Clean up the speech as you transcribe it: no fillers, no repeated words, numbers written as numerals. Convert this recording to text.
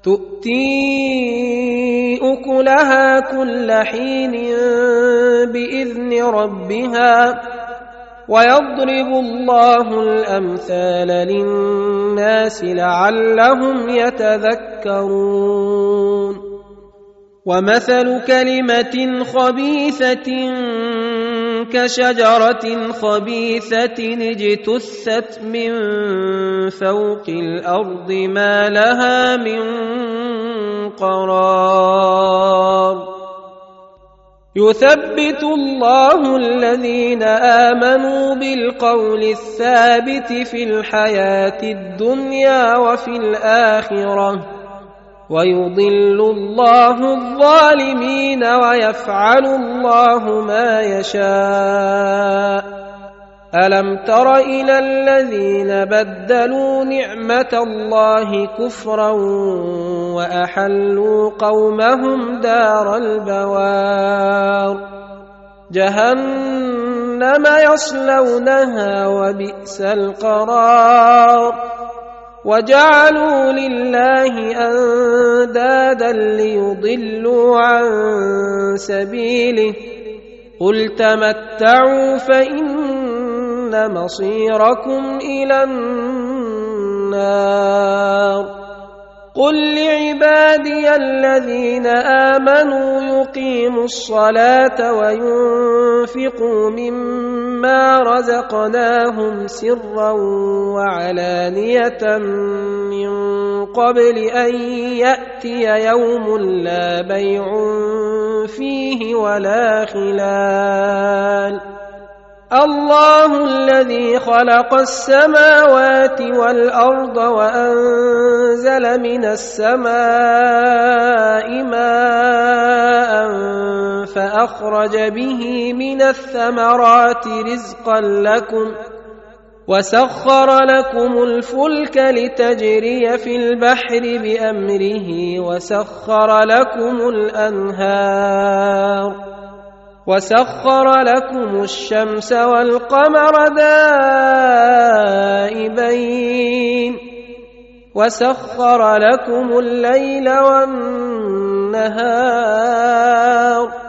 تؤتي أكلها كل حين بإذن ربها ويضرب الله الأمثال للناس لعلهم يتذكرون ومثل كلمة خبيثة كشجرة خبيثة اجتثت من فوق الأرض ما لها من قرار يثبت الله الذين آمنوا بالقول الثابت في الحياة الدنيا وفي الآخرة ويضل الله الظالمين ويفعل الله ما يشاء ألم تر إلى الذين بدلوا نعمة الله كفرا وأحلوا قومهم دار البوار جهنم يصلونها وبئس القرار وجعلوا لله أندادا ليضلوا عن سبيله قل تمتعوا فإن مصيركم إلى النار قل لعبادي الذين آمنوا يقيموا الصلاة وينفقوا مما رزقناهم سرا وعلانية من قبل أن يأتي يوم لا بيع فيه ولا خلال الله الذي خلق السماوات والأرض وأنزل من السماء ماء فأخرج به من الثمرات رزقا لكم وسخر لكم الفلك لتجري في البحر بأمره وسخر لكم الأنهار وسخر لكم الشمس والقمر دائبين وسخر لكم الليل والنهار